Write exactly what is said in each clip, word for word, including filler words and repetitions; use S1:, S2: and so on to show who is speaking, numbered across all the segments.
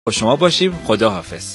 S1: با شما باشیم. خدا حافظ.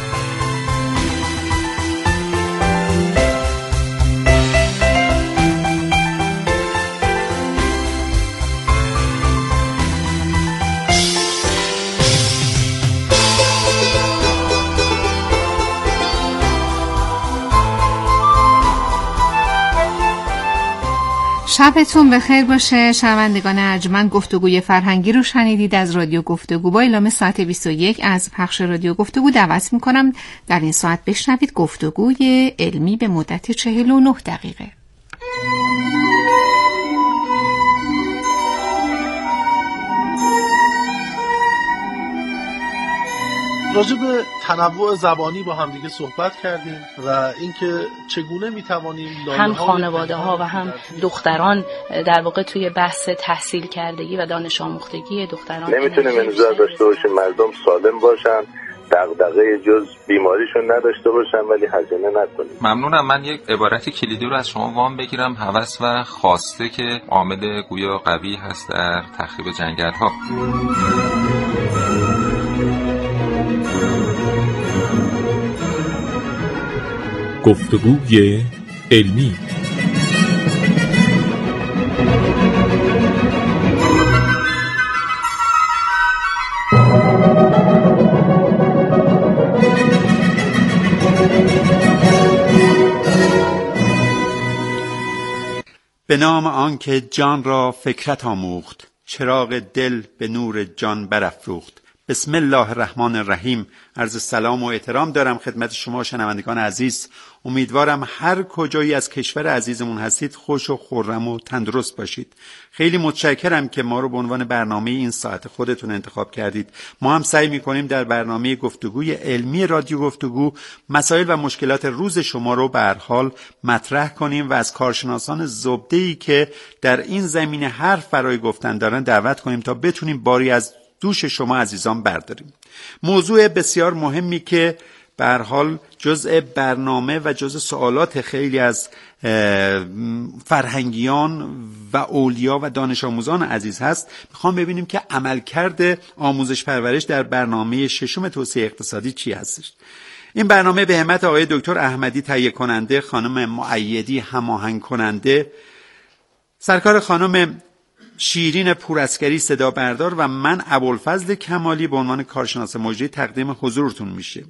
S2: شبتون بخیر باشه. شنوندگان ارجمند، گفتگوی فرهنگی رو شنیدید از رادیو گفتگو. با اعلام ساعت بیست و یک از پخش رادیو گفتگو دعوت میکنم در این ساعت بشنوید گفتگوی علمی به مدت چهل و نه دقیقه.
S3: راجع به تنوع زبانی با هم دیگه صحبت کردیم و اینکه چگونه میتوانیم
S4: هم خانواده ها و هم دختران در واقع توی بحث تحصیل کردگی و دانش آموختگی دختران
S5: نمیتونیم انتظار داشته باشیم مردم سالم باشن، دغدغه جز بیماریشون نداشته باشن ولی هزینه نکنیم.
S6: ممنونم. من یک عبارت کلیدی رو از شما وام بگیرم. هوس و خواسته که عامل گویا قوی هست در تخریب جنگل‌ها.
S7: گفتگوی علمی.
S8: به نام آنکه جان را فکرت آموخت، چراغ دل به نور جان برافروخت. بسم الله الرحمن الرحیم. عرض سلام و احترام دارم خدمت شما شنوندگان عزیز. امیدوارم هر کجایی از کشور عزیزمون هستید خوش و خرم و تندرست باشید. خیلی متشکرم که ما رو به عنوان برنامه این ساعت خودتون انتخاب کردید. ما هم سعی می‌کنیم در برنامه گفتگوی علمی رادیو گفتگو مسائل و مشکلات روز شما رو به هر حال مطرح کنیم و از کارشناسان زبده‌ای که در این زمینه حرف برای گفتن دارن دعوت کنیم تا بتونیم باری از دوش شما عزیزان برداریم. موضوع بسیار مهمی که به هر حال جزء برنامه و جزء سوالات خیلی از فرهنگیان و اولیا و دانش آموزان عزیز هست. میخوام ببینیم که عملکرد آموزش پرورش در برنامه ششم توسعه اقتصادی چی هستش. این برنامه به همت آقای دکتر احمدی تهیه کننده، خانم مؤیدی هماهنگ کننده، سرکار خانم شیرین پوراسکری صدا بردار و من ابوالفضل کمالی به عنوان کارشناس مجری تقدیم حضورتون میشه.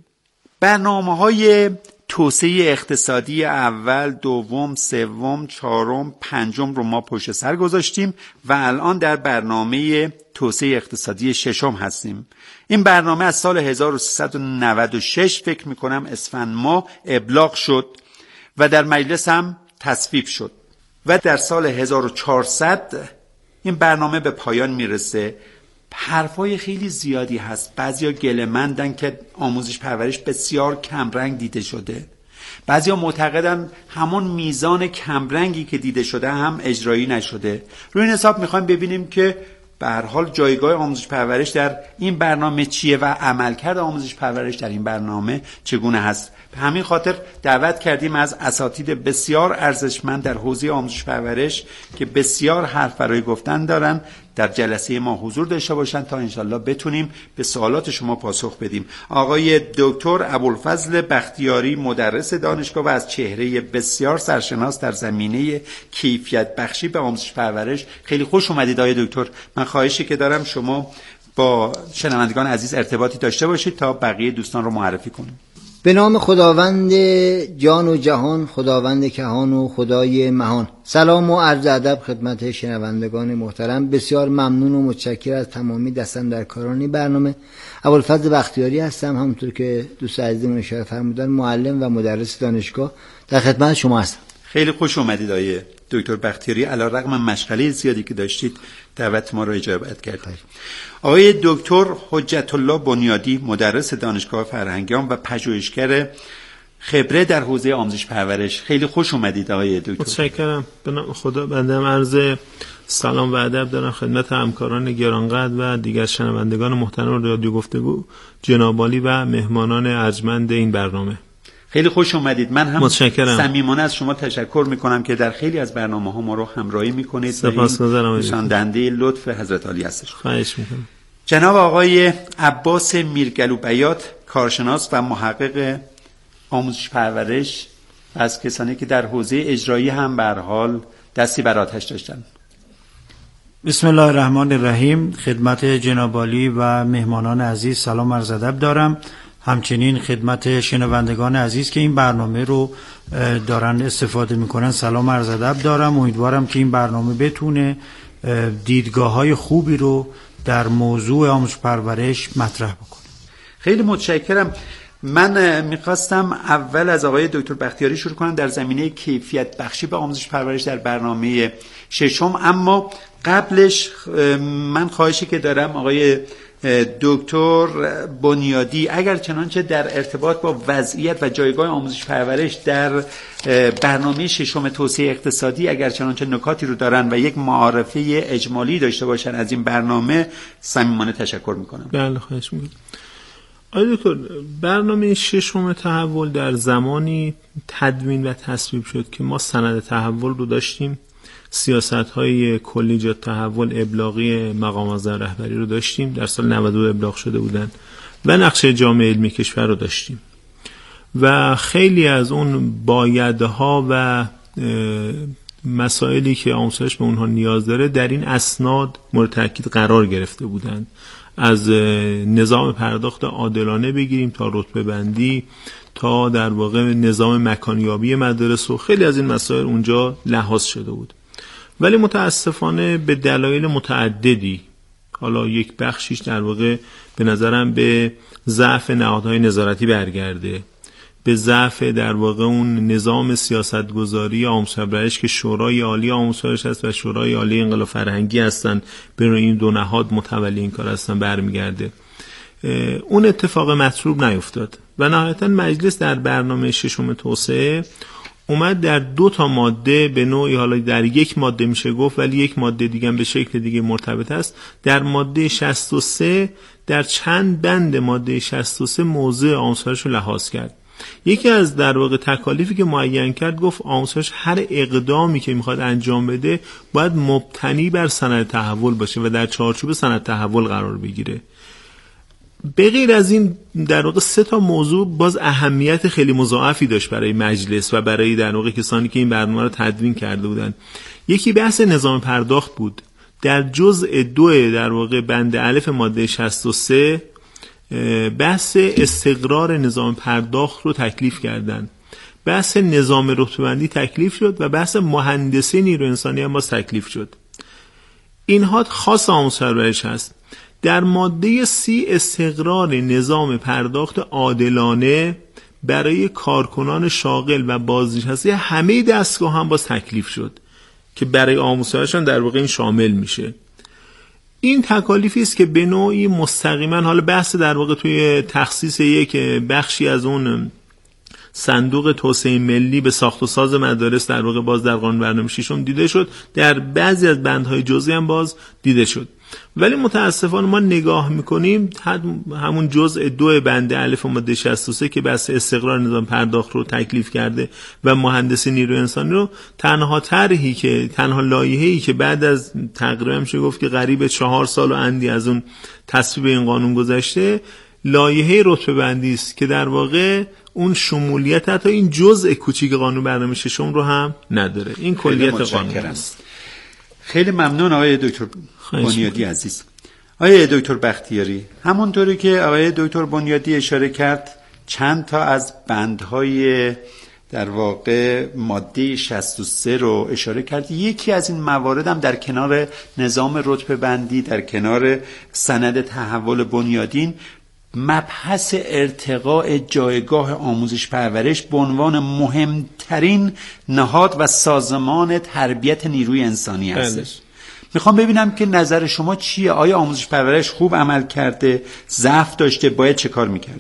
S8: برنامه‌های توسعه اقتصادی اول، دوم، سوم، چهارم، پنجم رو ما پشت سر گذاشتیم و الان در برنامه توسعه اقتصادی ششم هستیم. این برنامه از سال هزار و سیصد و نود و شش فکر میکنم اسفند ماه ابلاغ شد و در مجلس هم تصویب شد و در سال هزار و چهارصد این برنامه به پایان میرسه. حرفای خیلی زیادی هست. بعضیا گله‌مندن که آموزش پرورش بسیار کمرنگ دیده شده. بعضیا معتقدن همون میزان کمرنگی که دیده شده هم اجرایی نشده. روی این حساب میخوایم ببینیم که به هر حال جایگاه آموزش پرورش در این برنامه چیه و عملکرد آموزش پرورش در این برنامه چگونه هست. به همین خاطر دعوت کردیم از اساتید بسیار ارزشمند در حوزه آموزش پرورش که بسیار حرف برای گفتن دارن در جلسه ما حضور داشته باشن تا انشالله بتونیم به سوالات شما پاسخ بدیم. آقای دکتر ابوالفضل بختیاری مدرس دانشگاه و از چهره بسیار سرشناس در زمینه کیفیت بخشی به آموزش پرورش، خیلی خوش اومدید آقای دکتر. من خواهشی که دارم شما با شنوندگان عزیز ارتباطی داشته باشید تا بقیه دوستان رو معرفی کنیم.
S9: به نام خداوند جان و جهان، خداوند کهان و خدای مهان. سلام و عرض ادب خدمت شنوندگان محترم. بسیار ممنون و متشکر از تمامی دستاندرکاران برنامه. ابوالفضل بختیاری هستم، همونطور که دوست عزیزمون اشاره فرمودن معلم و مدرس دانشگاه در خدمت شما هستم.
S8: خیلی خوش اومدید آقای دکتر بختیاری. علیرغم مشغله زیادی که داشتید دعوت ما رو اجابت کردید. آقای دکتر حجت الله بنیادی مدرس دانشگاه فرهنگیان و پژوهشگر خبره در حوزه آموزش پرورش، خیلی خوش اومدید آقای دکتر.
S10: متشکرم. به نام خدا بنده عرض سلام و ادب دارم خدمت همکاران گرانقدر و دیگر شنوندگان محترم رادیو گفتگو، جناب عالی و مهمانان ارجمند این برنامه.
S8: خیلی خوش اومدید. من هم
S10: متشکرم.
S8: صمیمانه از شما تشکر میکنم که در خیلی از برنامه‌ها ما رو همراهی میکنید.
S10: سپاسگزارم.
S8: نشان دهنده لطف حضرت عالی هستش.
S10: خواهش میکنم.
S8: جناب آقای عباس میرگلوبیات، کارشناس و محقق آموزش پرورش، از کسانی که در حوزه اجرایی هم به هر حال دستی بر آتش داشتن.
S7: بسم الله الرحمن الرحیم. خدمت جناب عالی و مهمانان عزیز سلام عرض ادب دارم. همچنین خدمت شنوندگان عزیز که این برنامه رو دارن استفاده میکنن سلام عرض ادب دارم. امیدوارم که این برنامه بتونه دیدگاه‌های خوبی رو در موضوع آموزش پرورش مطرح بکنه.
S8: خیلی متشکرم. من میخواستم اول از آقای دکتر بختیاری شروع کنم در زمینه کیفیت بخشی به آموزش پرورش در برنامه ششم، اما قبلش من خواهشی که دارم آقای دکتر بنیادی اگر چنانچه در ارتباط با وضعیت و جایگاه آموزش پرورش در برنامه ششم توسعه اقتصادی اگر چنانچه نکاتی رو دارن و یک معارفه اجمالی داشته باشن از این برنامه صمیمانه تشکر میکنم.
S10: بله خواهش میکنم. آقای دکتر، برنامه ششم تحول در زمانی تدوین و تصویب شد که ما سند تحول رو داشتیم، سیاست‌های کلی جهت تحول ابلاغی مقام معظم رهبری رو داشتیم، در سال نود و دو ابلاغ شده بودن، و نقشه جامعه علمی کشور رو داشتیم و خیلی از اون بایدها و مسائلی که آموزش به اونها نیاز داره در این اسناد مورد تاکید قرار گرفته بودند. از نظام پرداخت عادلانه بگیریم تا رتبه بندی تا در واقع نظام مکانیابی مدارس و خیلی از این مسائل اونجا لحاظ شده بود. ولی متاسفانه به دلایل متعددی، حالا یک بخشیش در واقع به نظرم به ضعف نهادهای نظارتی برگرده، به ضعف در واقع اون نظام سیاستگذاری آموزش پرورش که شورای عالی آموزش پرورش هست و شورای عالی انقلاب فرهنگی هستن، به روی این دو نهاد متولی این کار هستن، برمیگرده. اون اتفاق مطلوب نیفتاد و نهایتا مجلس در برنامه ششم توسعه اومد در دو تا ماده به نوعی، حالا در یک ماده میشه گفت ولی یک ماده دیگه به شکل دیگه مرتبط است، در ماده شصت و سه در چند بند ماده شصت و سه موضوع آموزش رو لحاظ کرد. یکی از در واقع تکالیفی که معین کرد، گفت آموزش هر اقدامی که میخواد انجام بده باید مبتنی بر سند تحول باشه و در چارچوب سند تحول قرار بگیره. به غیر از این در واقع سه تا موضوع باز اهمیت خیلی مضاعفی داشت برای مجلس و برای در واقع کسانی که این برنامه رو تدوین کرده بودن. یکی بحث نظام پرداخت بود. در جزء دو در واقع بند الف ماده شصت و سه بحث استقرار نظام پرداخت رو تکلیف کردن، بحث نظام رتبه‌بندی تکلیف شد و بحث مهندسی نیروی انسانی هم باز تکلیف شد. اینها خاص آموزش پرورش هست. در ماده سی استقرار نظام پرداخت عادلانه برای کارکنان شاغل و بازنشسته همه دستگاه هم باز تکلیف شد که برای آموزششان در واقع این شامل میشه. این تکالیفی است که به نوعی مستقیما، حالا بحث در واقع توی تخصیص یک بخشی از اون صندوق توسعه ملی به ساخت و ساز مدارس در واقع باز در قانون برنامه ششم دیده شد، در بعضی از بندهای جزئی هم باز دیده شد. ولی متاسفانه ما نگاه میکنیم همون جزء دو بند الف ماده شصت و سه که بحث استقرار نظام پرداخت رو تکلیف کرده و مهندسی نیروی انسانی رو، تنها طرحی که تنها لایحه‌ای که بعد از تقریبا میشه گفت که قریب چهار سال و اندی از اون تصویب این قانون گذشته، لایحه رتبه بندی است که در واقع اون شمولیت حتی این جزء کوچیک قانون برنامه ششم رو هم نداره. این کلیت قانون است.
S8: خیلی ممنون آقای دکتر بنیادی عزیز. آقای دکتر بختیاری، همونطوری که آقای دکتر بنیادی اشاره کرد، چند تا از بندهای در واقع ماده شصت و سه رو اشاره کرد. یکی از این موارد هم در کنار نظام رتبه بندی، در کنار سند تحول بنیادین، مبحث ارتقاء جایگاه آموزش پرورش به عنوان مهمترین نهاد و سازمان تربیت نیروی انسانی هستش. میخوام ببینم که نظر شما چیه؟ آیا آموزش پرورش خوب عمل کرده؟ ضعف داشته؟ باید چه کار میکرد؟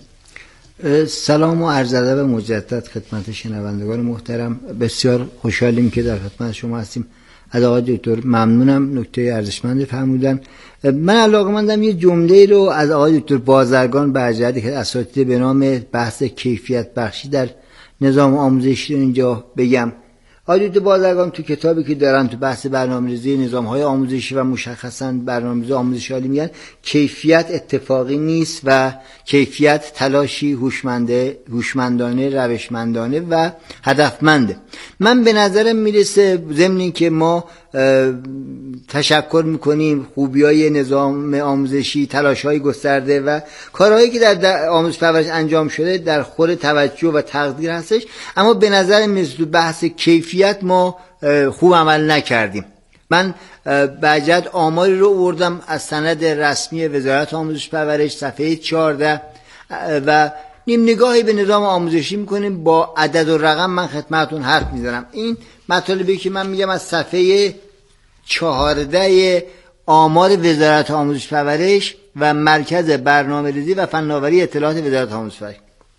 S9: سلام و عرض ادب مجدد خدمت شنوندگان محترم. بسیار خوشحالیم که در خدمت شما هستیم. از آقای دکتر ممنونم، نکته ارزشمندی فرمودن. من علاقه‌مندم یه جمله رو از آقای دکتر بازرگان برجسته که اساتید به نام بحث کیفیت بخشی در نظام آموزشی اینجا بگم. آقای بازرگان تو کتابی که دارن تو بحث برنامه‌ریزی نظام‌های آموزشی و مشخصاً برنامه‌ریزی آموزشی عالی میگن کیفیت اتفاقی نیست و کیفیت تلاشی هوشمنده هوشمندانه روشمندانه و هدفمنده. من به نظرم میرسه ضمن اینکه ما تشکر میکنیم خوبیای نظام آموزشی، تلاش‌های گسترده و کارهایی که در آموزش پرورش انجام شده در خور توجه و تقدیر هستش، اما به نظر مثل بحث کیفیت ما خوب عمل نکردیم. من بعد آماری رو آوردم از سند رسمی وزارت آموزش پرورش صفحه چهارده و نیم نگاهی به نظام آموزشی میکنیم. با عدد و رقم من خدمتتون حرف میزنم. این مطالبی که من میگم از صفحه چهارده آمار وزارت آموزش پرورش و مرکز برنامه‌ریزی و فناوری اطلاعات وزارت آموزش پرورش.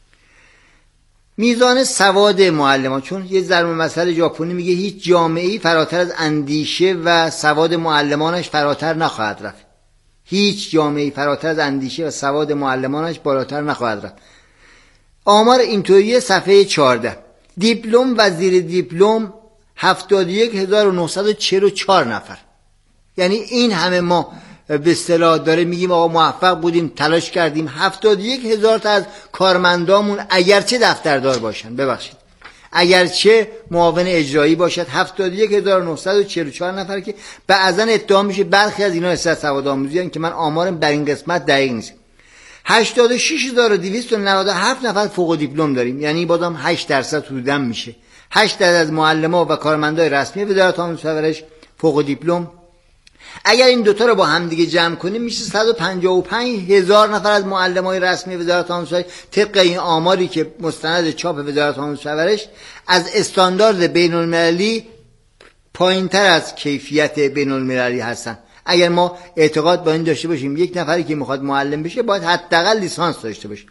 S9: میزان سواد معلمان، چون یه ضرب المثل ژاپنی میگه هیچ جامعه‌ای فراتر از اندیشه و سواد معلمانش فراتر نخواهد رفت. هیچ جامعه‌ای فراتر از اندیشه و سواد معلمانش بالاتر نخواهد رفت. آمار اینطوری صفحه چهارده. دیپلم و زیر دیپلم هفتاد و یک هزار و نهصد و چهل و چهار نفر. یعنی این همه ما به اصطلاح داره میگیم آقا موفق بودیم، تلاش کردیم. هفتاد و یک هزار تا از کارمندامون اگرچه دفتردار باشن، ببخشید اگرچه معاون اجرایی باشد، هفتاد و یک هزار و نهصد و چهل و چهار نفر که بعضا ادعا میشه برخی از اینا استاد سواد آموزی هستند که من آمارم در این قسمت دقیق نیست. هشتاد و شش هزار و دویست و نود و هفت نفر فوق دیپلم داریم، یعنی بازم هشت درصد حدوداً میشه. هشت درصد از معلمان و کارمندای رسمی وزارت آموزش و پرورش فوق دیپلم. اگر این دوتا رو با هم دیگه جمع کنیم میشه صد و پنجاه و پنج هزار نفر از معلمای رسمی وزارت آموزش و پرورش طبق این آماری که مستند چاپ وزارت آموزش و پرورش از استاندارد بین‌المللی پایین‌تر از کیفیت بین‌المللی هستن. اگر ما اعتقاد با این داشته باشیم یک نفری که میخواد معلم بشه باید حداقل لیسانس داشته باشه.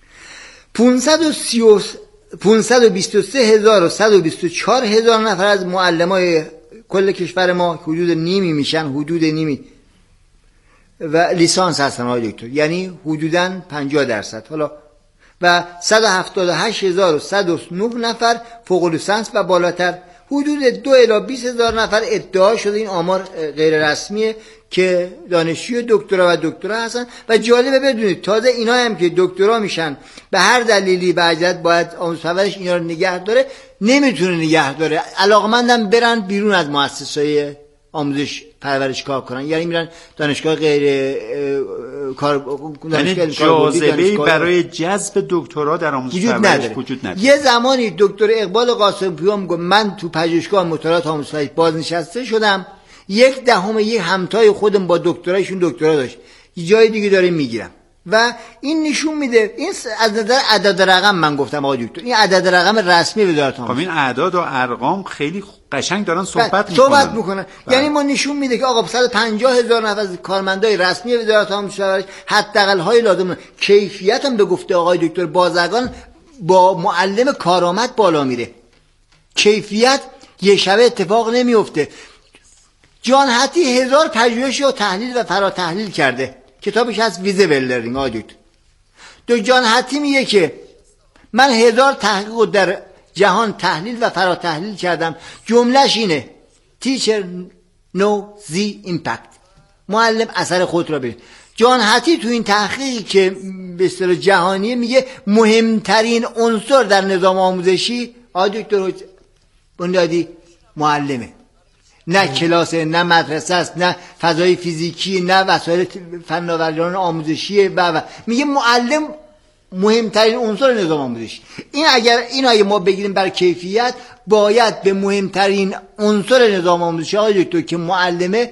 S9: پانصد و بیست و سه هزار و صد و بیست و چهار هزار نفر از معلمای کل کشور ما حدود نیمی میشن، حدود نیمی و لیسانس هستن آقای دکتر، یعنی حدوداً پنجاه درصد. حالا و صد و هفتاد و هشت هزار و صد و نه نفر فوق لیسانس و بالاتر. حدود دو الی بیست هزار نفر ادعا شده، این آمار غیر رسمیه، که دانشجوی دکترا و دکترا هستن. و جالبه بدونید تازه اینا هم که دکترا میشن به هر دلیلی بعضیت باید آموزش پرورش اینا رو نگه داره، نمیتونه نگه داره. علاقمندم برن بیرون از مؤسسه آموزش پرورش کار کنن، یعنی میرن دانشگاه غیر کار،
S8: یعنی جاذبه‌ای برای جذب دکترا در آموزش پرورش وجود نداره.
S9: یه زمانی دکتر اقبال قاسم‌پور میگه من تو پژوهشگاه مطالعات آموزش پرورش بازنشسته شدم، یک دهم یک همتای خودم با دکترایشون دکترا داشت، یه جای دیگه داره میگیرم. و این نشون میده، این از نظر عدد رقم من گفتم آقای دکتر، این عدد رقم رسمی وزارت آموزش.
S8: خب این اعداد و ارقام خیلی قشنگ دارن صحبت میکنن
S9: صحبت میکنن یعنی ما نشون میده که آقا صد و پنجاه هزار نفر از کارمندای رسمی وزارت آموزش و پرورش حداقل های لازم. کیفیت هم به گفته آقای دکتر بازرگان با معلم کارآمد بالا میره. کیفیت یه شبه اتفاق نمیفته. جان هتی هزار پژوهش و تحلیل و فرا تحلیل کرده، کتابش هست ویزیبل لرنینگ. آقای دکتر دو جان هتی میگه که من هزار تحقیق در جهان تحلیل و فرا تحلیل کردم، جملهش اینه teacher know the impact، معلم اثر خود را ببین. جان هتی تو این تحقیقی که به اصطلاح جهانیه میگه مهمترین عنصر در نظام آموزشی آقای دکتر بنیادی معلمه، نه کلاسه، نه مدرسه است، نه فضای فیزیکی، نه وسایل فناوریان آموزشی و میگه معلم مهمترین عنصر نظام آموزشی. این اگر این اگه ما بگیریم بر کیفیت، باید به مهمترین عنصر نظام آموزشی آقای دکتر که معلمه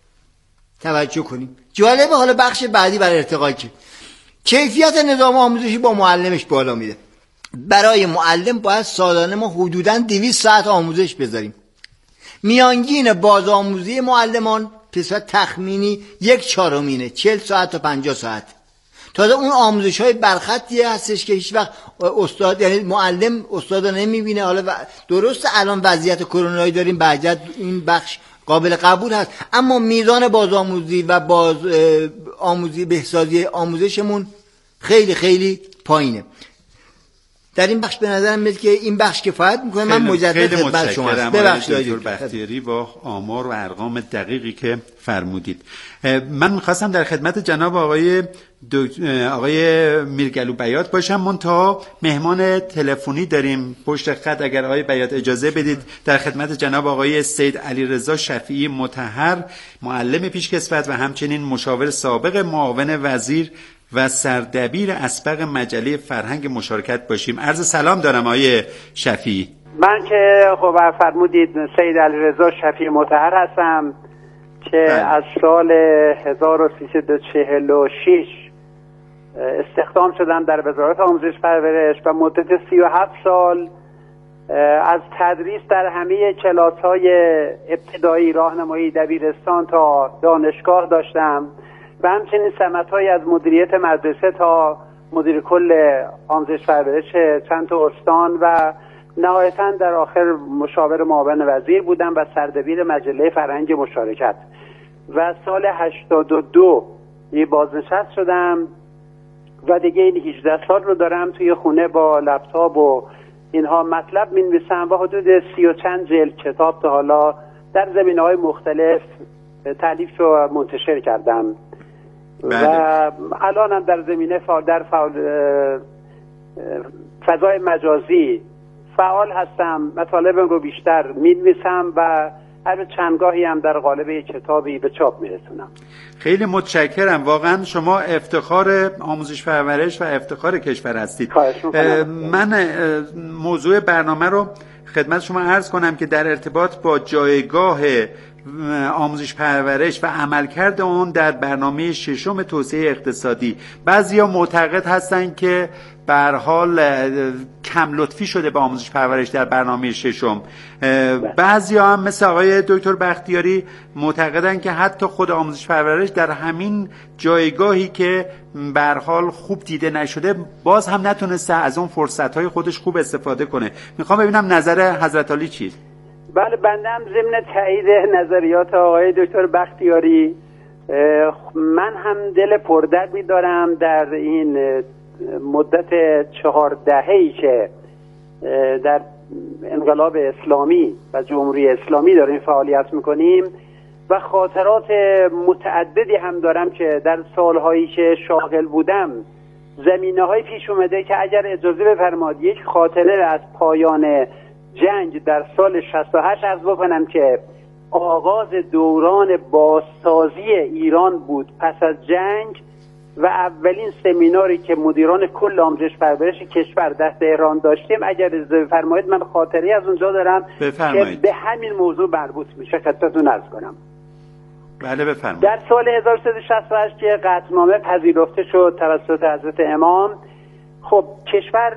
S9: توجه کنیم. جالبه حالا بخش بعدی برای ارتقا که کیفیت نظام آموزشی با معلمش بالا میده. برای معلم باید سالانه ما حدوداً دویست ساعت آموزش بذاریم. میانگین بازآموزی معلمان به صورت تخمینی یک چهارمینه، چهل ساعت تا پنجاه ساعت. تازه اون آموزش های برخطی هستش که هیچ وقت استاد، یعنی معلم استاد رو نمیبینه. حالا درسته الان وضعیت کرونایی داریم، بعد این بخش قابل قبول هست، اما میزان بازآموزی و باز آموزی بهسازی آموزشمون خیلی خیلی پایینه. در این بخش به نظرم میاد که این بخش کفایت میکنه. من مجدد خدمت شما هستم.
S8: ببخشید دکتر بختیاری با آمار و ارقام دقیقی که فرمودید. من میخواستم در خدمت جناب آقای آقای میرگلو بیات باشم، منتها مهمان تلفنی داریم پشت خط. اگر آقای بیات اجازه بدید در خدمت جناب آقای سید علیرضا شفیعی مطهر، معلم پیشکسوت و همچنین مشاور سابق معاون وزیر و سردبیر اسبق مجله فرهنگ مشارکت باشیم. عرض سلام دارم آقای شفیعی.
S11: من که خب فرمودید سید علیرضا شفیعی مطهر هستم که بله. از سال هزار و سیصد و چهل و شش استخدام شدم در وزارت آموزش پرورش و مدت سی و هفت سال از تدریس در همه کلاس‌های ابتدایی، راهنمایی، دبیرستان تا دانشگاه داشتم و همچنین سمت‌های از مدیریت مدرسه تا مدیر کل آموزش پرورش چند تا استان و نهایتاً در آخر مشاور معاون وزیر بودم و سردبیر مجله فرهنگ مشارکت. و سال هشتاد و دو یه بازنشست شدم و دیگه این هجده سال رو دارم توی خونه با لپتاپ و اینها مطلب می‌نویسم و حدود سی و چند جلد کتاب تا حالا در زمینه‌های مختلف تالیف و منتشر کردم. بله. و الان هم در زمینه فعال در فعال فضای مجازی فعال هستم. مطالبم رو بیشتر می‌نویسم و هر چندگاهی هم در قالب یک کتابی به چاپ میرسونم.
S8: خیلی متشکرم. واقعا شما افتخار آموزش پرورش و افتخار کشور هستید. من موضوع برنامه رو خدمت شما عرض کنم که در ارتباط با جایگاه آموزش پرورش و عملکرد اون در برنامه ششم توسعه اقتصادی، بعضیا معتقد هستن که به هر حال کم لطفی شده به آموزش پرورش در برنامه ششم. بعضیا هم مثل آقای دکتر بختیاری معتقدن که حتی خود آموزش پرورش در همین جایگاهی که به هر حال خوب دیده نشده باز هم نتونسته از اون فرصت‌های خودش خوب استفاده کنه. میخوام ببینم نظر حضرت عالی چیه؟
S11: بله، بنده هم ضمن تایید نظریات آقای دکتر بختیاری من هم دل پردردی دارم در این مدت چهار دهه‌ای که در انقلاب اسلامی و جمهوری اسلامی داریم فعالیت میکنیم و خاطرات متعددی هم دارم که در سالهایی که شاغل بودم زمینه‌های پیش اومده که اگر اجازه بفرمایید یک خاطره از پایان جنگ در سال شصت و هشت عرض بکنم که آغاز دوران بازسازی ایران بود پس از جنگ و اولین سمیناری که مدیران کل آموزش پرورش کشور در تهران داشتیم. اگر اجازه بفرمایید من خاطری از اونجا دارم بفرمایید. که به همین موضوع مربوط میشه خدمتتون عرض کنم.
S8: بله بفرمایید.
S11: در سال هزار و سیصد و شصت و هشت که قطعنامه پذیرفته شد توسط حضرت امام، خب کشور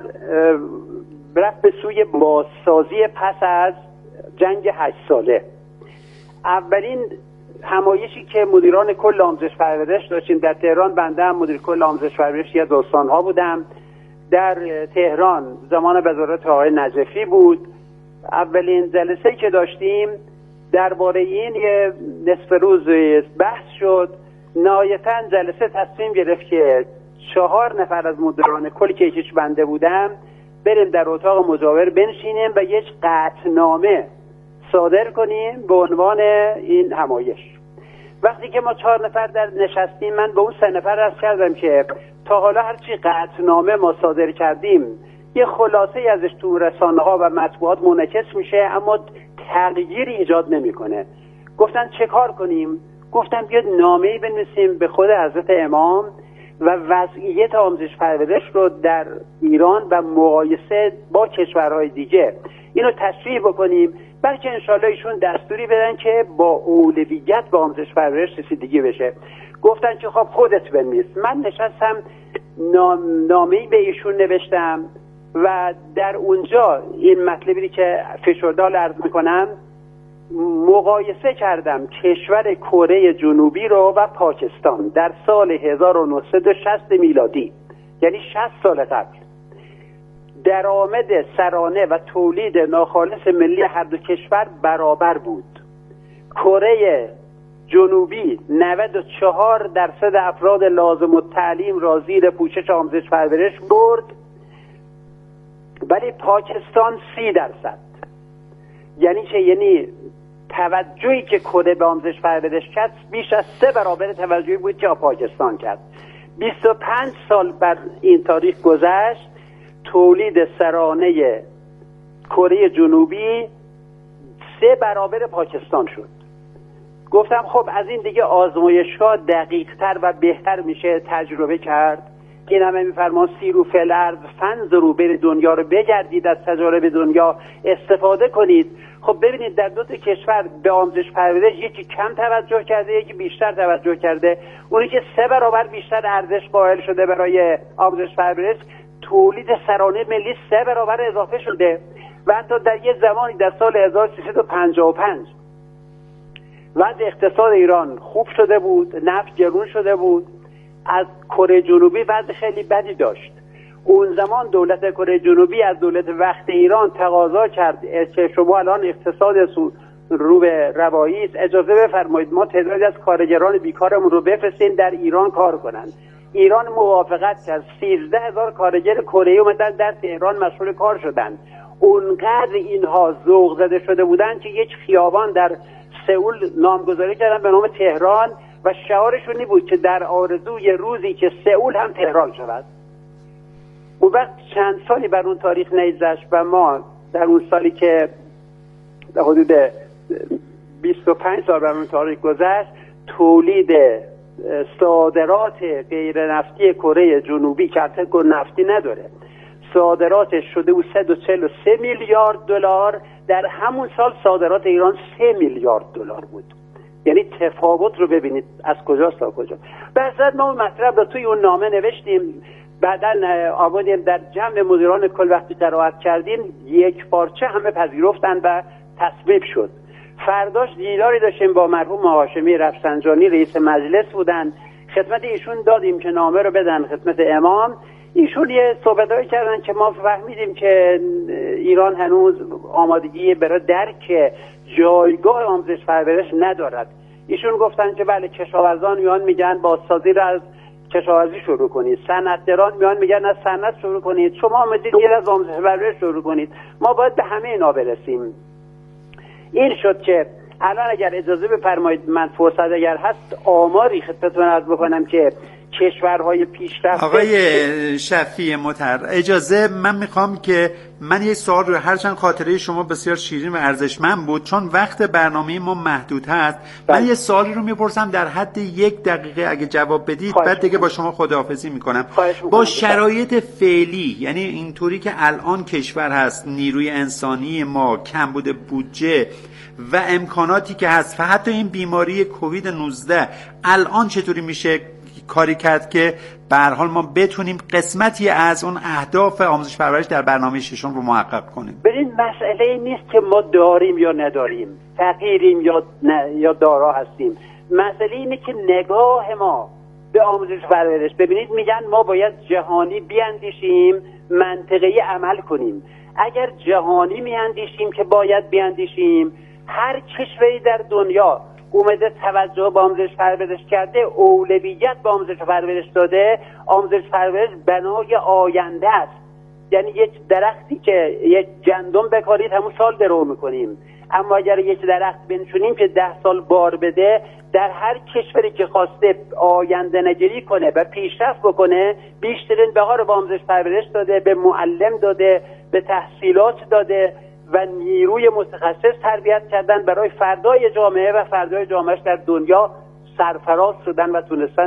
S11: رفت به سوی بازسازی پس از جنگ هشت ساله. اولین همایشی که مدیران کل آموزش پرورش داشتیم در تهران، بنده هم مدیر کل آموزش پرورش یه داستانها بودم در تهران زمان وزارت آقای نجفی بود. اولین جلسه که داشتیم درباره این یه نصف روز بحث شد. نهایتاً جلسه تصمیم گرفت که چهار نفر از مدیران کل که یکیش بنده بودم بریم در اتاق مجاور بنشینیم و یک قطعنامه صادر کنیم به عنوان این همایش. وقتی که ما چهار نفر در نشستیم من به اون سه نفر عرض کردم که تا حالا هرچی قطعنامه ما صادر کردیم یه خلاصه ازش تو رسانه ها و مطبوعات منعکس میشه اما تغییری ایجاد نمیکنه. گفتن چه کار کنیم؟ گفتم بیاد نامه‌ای بنویسیم به خود حضرت امام و وضعیت آموزش پرورش رو در ایران و مقایسه با کشورهای دیگه اینو تشریح بکنیم، بلکه انشالله ایشون دستوری بدن که با اولویت به آموزش پرورش رسیدگی بشه. گفتن که خب خودت بنویس. من نشستم نام، نامه‌ای به ایشون نوشتم و در اونجا این مطلبی که فشردال عرض میکنم مقایسه کردم کشور کره جنوبی رو و پاکستان در سال هزار و نهصد و شصت میلادی، یعنی شصت سال قبل. درآمد سرانه و تولید ناخالص ملی هر دو کشور برابر بود. کره جنوبی نود و چهار درصد افراد لازم التعلیم را زیر پوشش آموزش پرورش برد، پاکستان نود و سه درصد افراد لازم التعلیم را زیر پوشش آموزش پرورش برد. پاکستان نود و چهار درصد افراد لازم التعلیم را زیر پوشش آموزش پرورش برد. ولی پاکستان سی درصد. یعنی چه؟ یعنی توجهی که کره به آموزش پرورش کرد بیش از سه برابر توجهی بود که پاکستان کرد. بیست و پنج سال بر این تاریخ گذشت، تولید سرانه کره جنوبی سه برابر پاکستان شد. گفتم خب از این دیگه آزمایشگاه دقیق‌تر و بهتر میشه تجربه کرد. این همه میفرمان سیرو فی الارض فانظروا، بر دنیا رو بگردید، از تجارب دنیا استفاده کنید. خب ببینید در دو تا کشور به آموزش پرورش یکی کم توجه کرده، یکی بیشتر توجه کرده. اونی که سه برابر بیشتر ارزش قائل شده برای آموزش پرورش، تولید سرانه ملی سه برابر اضافه شده و حتی در یه زمانی در سال هزار و سیصد و پنجاه و پنج وضع اقتصاد ایران خوب شده بود، نفت گرون شده بود، از کره جنوبی وضع خیلی بدی داشت. اون زمان دولت کره جنوبی از دولت وقت ایران تقاضا کرد که شما الان اقتصاد رو به روایی است، اجازه بفرمایید ما تعدادی از کارگران بیکارمون رو بفرستیم در ایران کار کنن. ایران موافقت کرد. سیزده هزار کارگر کره‌ای اومدن در تهران مشغول کار شدن. اونقدر اینها ذوق زده شده بودن که یک خیابان در سئول نامگذاری کردن به نام تهران و شعارشون این بود که در آرزوی روزی که سئول هم تهران شود. اون وقت چند سالی بر اون تاریخ نگذشت و ما در اون سالی که حدود بیست و پنج سال بر اون تاریخ گذشت، تولید صادرات غیر نفتی کره جنوبی که البته نفتی نداره، صادراتش شده بود صد و چهل و سه میلیارد دلار. در همون سال صادرات ایران سه میلیارد دلار بود. یعنی تفاوت رو ببینید از کجاست تا کجا. بعد ما مطلب رو توی اون نامه نوشتیم، بعداً آمدیم در جمع مدیران کل وقتی قرائت کردیم، یک پارچه همه پذیرفتن و تصویب شد. فرداش دیداری داشتیم با مرحوم هاشمی رفسنجانی، رئیس مجلس بودن. خدمت ایشون دادیم که نامه رو بدن خدمت امام. ایشون یه صحبتایی کردن که ما فهمیدیم که ایران هنوز آمادگی برای درک جایگاه آموزش پرورش ندارد. ایشون گفتن که بله، کشاورزان میان میگن بازسازی رو از کشاورزی شروع کنید، صنعتگران میان میگن از صنعت شروع کنید، شما آمدید یه از آموزش پرورش شروع کنید. ما باید به همه اینا برسیم. این شد که الان اگر اجازه بفرمایید من فرصت اگر هست آماری خدمتتون عرض بکنم که کشورهای پیشرفته.
S8: آقای شفیع مطهر، اجازه من میخوام که من یه سوال رو، هرچند خاطره شما بسیار شیرین و ارزشمند بود، چون وقت برنامه ما محدود هست، من بله. یه سوالی رو میپرسم در حد یک دقیقه اگه جواب بدید بعد دیگه با شما خداحافظی میکنم. با شرایط فعلی، یعنی اینطوری که الان کشور هست، نیروی انسانی ما، کمبود بودجه و امکاناتی که هست و حتی این بیماری کووید نوزده، الان چطوری میشه کاری کرد که به هر حال ما بتونیم قسمتی از اون اهداف آموزش پرورش در برنامه ششم رو محقق کنیم؟
S11: ببین مسئله نیست که ما داریم یا نداریم، فقیریم یا نه یا دارا هستیم. مسئله اینه که نگاه ما به آموزش پرورش، ببینید میگن ما باید جهانی بیاندیشیم، منطقه‌ای عمل کنیم. اگر جهانی میاندیشیم که باید بیاندیشیم، هر کشوری در دنیا اومده توجه به آموزش پرورش کرده، اولویت به آموزش پرورش داده، آموزش پرورش بنای آینده است. یعنی یک درختی که یک گندم بکارید همون سال درو میکنیم، اما اگر یک درخت بنشونیم که ده سال بار بده، در هر کشوری که خواسته آینده نگری کنه و پیشرفت بکنه، بیشترین بها رو به آموزش پرورش داده، به معلم داده، به تحصیلات داده و نیروی متخصص تربیت کردن برای فردای جامعه و فردای جامعهش در دنیا سرفراز شدن و تونستن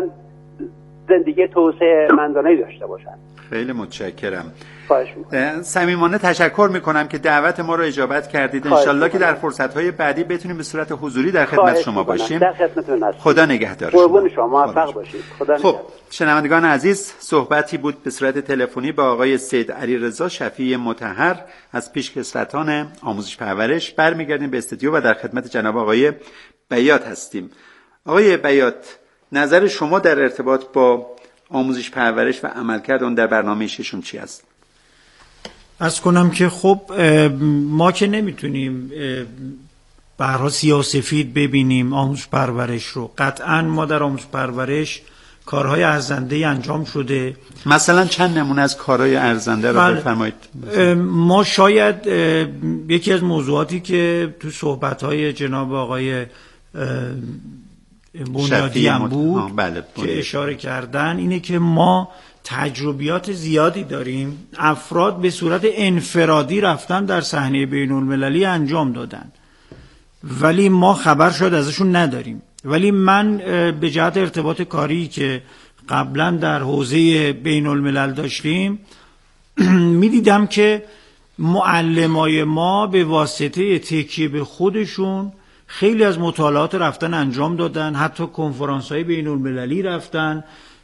S11: زندگی توسعه مندانه‌ای داشته باشن.
S8: خیلی متشکرم.
S11: خواهش می‌کنم.
S8: صمیمانه تشکر می‌کنم که دعوت ما رو اجابت کردید. انشالله که در فرصت‌های بعدی بتونیم به صورت حضوری در خدمت شما باشیم.
S11: در خدمتتون هستم.
S8: خدا نگهدار
S11: شما. قربون شما، موفق باشید. خدا
S8: نگهدار. خب شنوندگان عزیز، صحبتی بود به صورت تلفنی با آقای سید علیرضا شفیع مطهر از پیشکسوتان آموزش پرورش. برمیگردیم به استودیو و در خدمت جناب آقای بیات هستیم. آقای بیات، نظر شما در ارتباط با آموزش پرورش و عملکرد اون در برنامه ششم چی است؟
S7: عرض کنم که خب ما که نمیتونیم برای سیاه‌وسفید ببینیم آموزش پرورش رو. قطعا ما در آموزش پرورش کارهای ارزنده‌ای انجام شده.
S8: مثلا چند نمونه از کارهای ارزنده رو بفرمایید.
S7: ما شاید یکی از موضوعاتی که تو صحبت‌های جناب آقای بنیادی هم بود
S8: بله،
S7: که اشاره کردن اینه که ما تجربیات زیادی داریم. افراد به صورت انفرادی رفتن در صحنه بین المللی انجام دادن ولی ما خبر شاید ازشون نداریم. ولی من به جهت ارتباط کاری که قبلا در حوزه بین الملل داشتیم میدیدم که معلمای ما به واسطه تکیه به خودشون خیلی از مطالعات رفتن انجام دادن، حتی کنفرانس‌های بین المللی رفتن،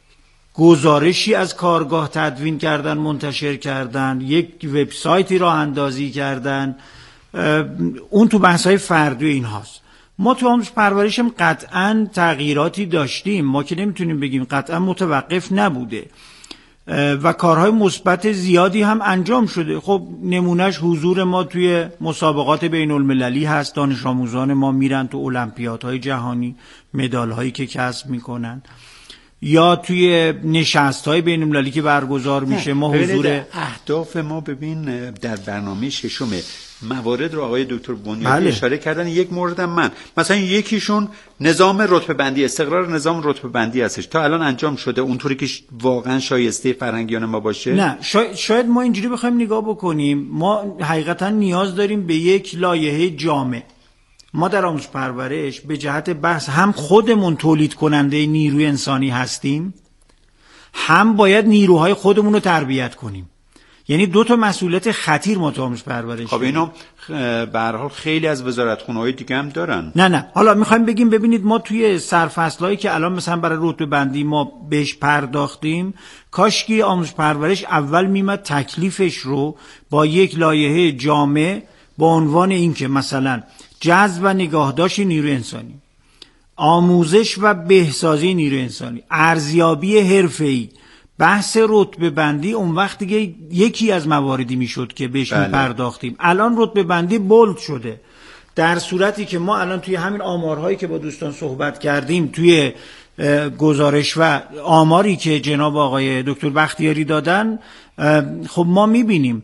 S7: گزارشی از کارگاه تدوین کردن، منتشر کردن، یک وبسایتی راه اندازی کردن. اون تو بحث‌های فردی این هاست. ما تو آموزش پرورش هم قطعاً تغییراتی داشتیم، ما که نمیتونیم بگیم، قطعاً متوقف نبوده و کارهای مثبت زیادی هم انجام شده. خب نمونهش حضور ما توی مسابقات بین المللی هست، دانش آموزان ما میرن تو المپیادهای جهانی، مدال هایی که کسب میکنن، یا توی نشست‌های بین المللی که برگزار میشه ما حضور.
S8: اهداف ما ببین در برنامه ششم موارد رو آقای دکتر بنیادی
S7: بله.
S8: اشاره کردن. یک موردم من مثلا یکیشون نظام رتبه بندی، استقرار نظام رتبه بندی هستش. تا الان انجام شده اونطوری که واقعا شایسته فرهنگیان ما باشه؟
S7: نه، شاید, شاید ما اینجوری بخوایم نگاه بکنیم. ما حقیقتا نیاز داریم به یک لایحه جامع. ما در آموزش پرورش به جهت بحث هم خودمون تولید کننده نیروی انسانی هستیم، هم باید نیروهای خودمون رو تربیت کنیم. یعنی دو تا مسئولیت خطیر ما تو آموزش پرورش.
S8: خب اینو به هر حال خیلی از وزارتخونه‌های دیگه هم دارن.
S7: نه نه حالا میخوایم بگیم ببینید ما توی سرفصلایی که الان مثلا برای رتبه بندی ما بهش پرداختیم، کاشکی آموزش پرورش اول میمد تکلیفش رو با یک لایحه جامع با عنوان این که مثلا جذب و نگاهداشت نیروی انسانی، آموزش و بهسازی نیروی انسانی، ارزیابی حرفه‌ای، بحث رتبه بندی اون وقت دیگه یکی از مواردی میشد که بهش بله. پرداختیم. الان رتبه بندی بولد شده، در صورتی که ما الان توی همین آمارهایی که با دوستان صحبت کردیم، توی گزارش و آماری که جناب آقای دکتر بختیاری دادن، خب ما میبینیم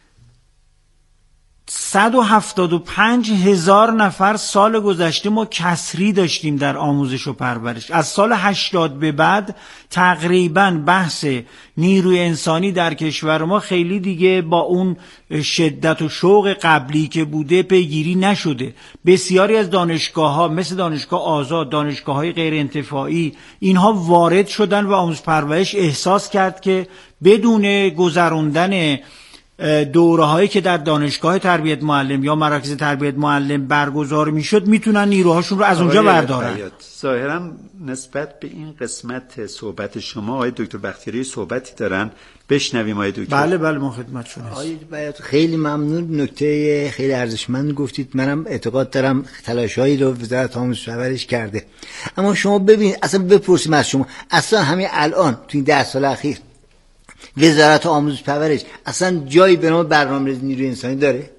S7: صد و هفتاد و پنج هزار نفر سال گذشته ما کسری داشتیم در آموزش و پرورش. از سال هشتاد به بعد تقریبا بحث نیروی انسانی در کشور ما خیلی دیگه با اون شدت و شوق قبلی که بوده پیگیری نشده. بسیاری از دانشگاه ها مثل دانشگاه آزاد، دانشگاه های غیر انتفاعی، اینها وارد شدن و آموزش پرورش احساس کرد که بدون گذروندن دوره هایی که در دانشگاه تربیت معلم یا مراکز تربیت معلم برگزار میشد میتونن نیروهاشون رو از اونجا بردارن.
S8: ظاهرا نسبت به این قسمت صحبت شما آقای دکتر بختیاری صحبتی دارن، بشنویم آقای دکتر.
S7: بله بله ما خدمتتون هستیم.
S9: خیلی ممنون، نکته خیلی ارزشمند گفتید. منم اعتقاد دارم تلاشایی رو وزارت آموزش و پرورش کرده. اما شما ببینید، اصلا بپرسیم از شما، اصلا همین الان تو این ده سال اخیر وزارت آموزش پرورش اصلا جایی به نام برنامه‌ریزی نیروی انسانی داره؟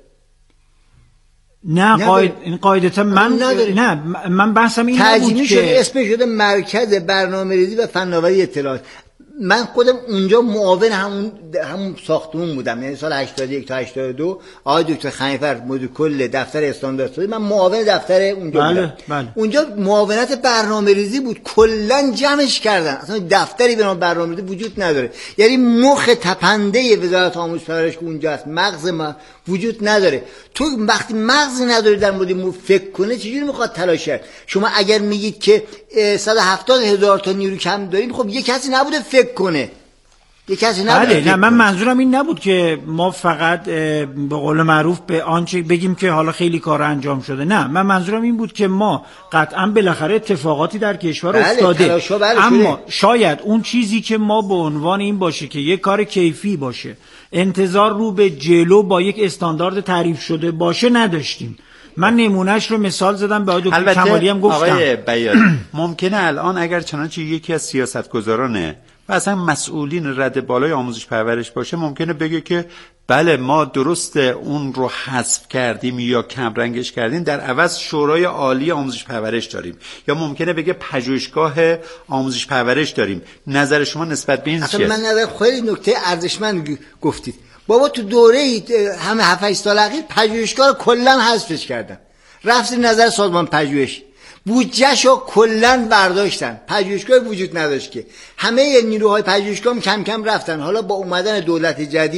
S7: نه قاعد... این قاعدتا من نداره. نه من بحثم این نبود که
S9: شده اسمش شده مرکز برنامه‌ریزی و فناوری اطلاعات. من خودم اونجا معاون همون همون ساختمون بودم، یعنی سال هشتاد و یک تا هشتاد و دو آقای دکتر خنیفر مدیر کل دفتر استانداردسازی، من معاون دفتر اونجا
S7: بله،
S9: بودم.
S7: بله.
S9: اونجا معاونت برنامه‌ریزی بود، کلا جمعش کردن، اصلا دفتری به نام برنامه‌ریزی وجود نداره. یعنی مخ تپنده وزارت آموزش پرورش که اونجا هست، مغز ما وجود نداره. تو وقتی مغز نداری در مورد فکر کنه چجوری میخواد تلاش کرد؟ شما اگر میگید که صد و هفتاد هزار تا نیرو کم داریم، خب یه کسی نبوده فکر کنه، یه کسی نبوده.
S7: بله، نه من منظورم این نبود که ما فقط به قول معروف به آنچه بگیم که حالا خیلی کار انجام شده. نه من منظورم این بود که ما قطعا بالاخره اتفاقاتی در کشور
S9: بله،
S7: افتاده،
S9: بله،
S7: اما شاید اون چیزی که ما به عنوان این باشه که یک کار کیفی باشه، انتظار رو به جلو با یک استاندارد تعریف شده باشه نداشتیم. من نمونهش رو مثال زدم به آقای دکتر کمالی هم گفتم.
S8: آقای بیات ممکنه الان اگر چنانچه یکی از سیاستگزاران و اصلا مسئولین رده بالای آموزش پرورش باشه ممکنه بگه که بله ما درست اون رو حذف کردیم یا کمرنگش کردیم، در عوض شورای عالی آموزش پرورش داریم، یا ممکنه بگه پژوهشگاه آموزش پرورش داریم. نظر شما نسبت به این چیه؟
S9: من نظر خیلی نکته ارزشمند گفتید. بابا تو دوره همه هفت هشت سال اخیر پژوهشگاه رو کلا حذفش کردن، رفت نظر سازمان پژوهش، بودجهشو کلا برداشتن، پژوهشگاه وجود نداشت که. همه نیروهای پژوهشگاه کم کم رفتن. حالا با اومدن دولت جدید